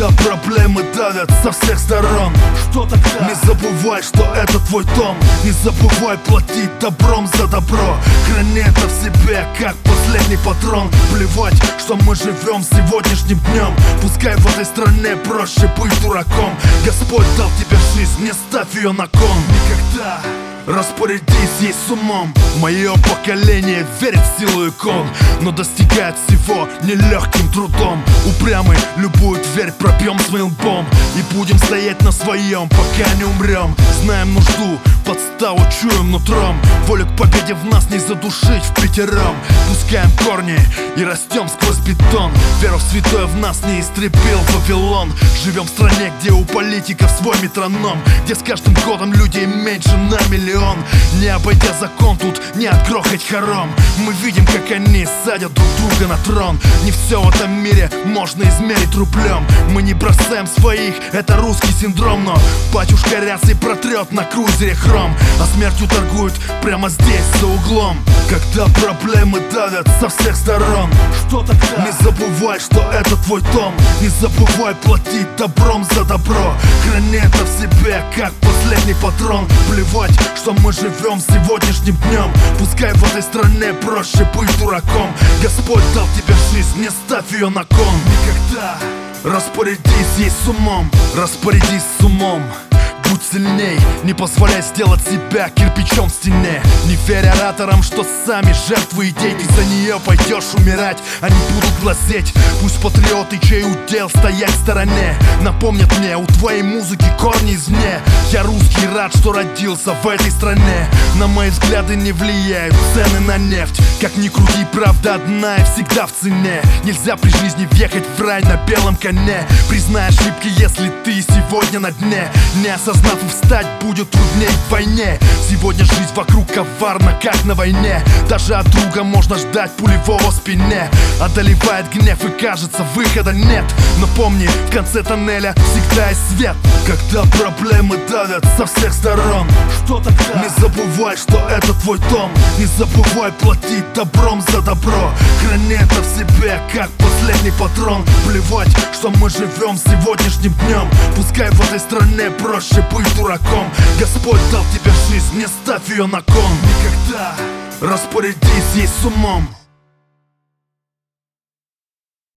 Когда проблемы давят со всех сторон, что тогда? Не забывай, что это твой дом. Не забывай платить добром за добро. Храни это в себе, как последний патрон. Плевать, что мы живем сегодняшним днем. Пускай в этой стране проще быть дураком. Господь дал тебе жизнь, не ставь ее на кон. Никогда. Распорядись ей с умом. Мое поколение верит в силу икон, но достигает всего нелегким трудом. Упрямый любую дверь пробьем своим лбом и будем стоять на своем, пока не умрем. Знаем нужду, подставу чуем нутром. Волю к победе в нас не задушить впятером. Пускаем корни и растем сквозь бетон. Веру в святое в нас не истребил Вавилон. Живем в стране, где у политиков свой метроном, где с каждым годом людей меньше на миллион. Не обойдя закон, тут не отгрохать хором. Мы видим, как они садят друг друга на трон. Не все в этом мире можно измерить рублем. Мы не бросаем своих, это русский синдром. Но батюшка рясой протрет на крузере хром, а смертью торгуют прямо здесь, за углом. Когда проблемы давят со всех сторон, что тогда? Не забывай, что это твой дом. Не забывай платить добром за добро. Храни это в себе, как последний патрон. Плевать, что мы живем сегодняшним днем. Пускай в этой стране проще быть дураком. Господь дал тебе жизнь, не ставь ее на кон. Никогда. Распорядись ей с умом. Распорядись с умом. Будь сильней, не позволяй сделать себя кирпичом в стене. Не верь ораторам, что сами жертвы идей. Ты за нее пойдешь умирать, они будут глазеть. Пусть патриоты, чей удел стоять в стороне, напомнят мне, у твоей музыки корни извне. Я русский, рад, что родился в этой стране. На мои взгляды не влияют цены на нефть. Как ни крути, правда одна и всегда в цене. Нельзя при жизни въехать в рай на белом коне. Признай ошибки, если ты сегодня на дне. Не осознав и встать будет трудней в войне. Сегодня жизнь вокруг коварна, как на войне. Даже от друга можно ждать пулевого в спине. Одолевает гнев и кажется выхода нет. Но помни, в конце тоннеля всегда есть свет. Когда проблемы давят со всех сторон, что тогда? Не забывай, что это твой дом. Не забывай платить добром за добро. Храни это в себе, как последний патрон. Плевать, что мы живем сегодняшним днем. Пускай в этой стране проще быть дураком. Господь дал тебе жизнь, не ставь ее на кон. Никогда. Распорядись ей с умом.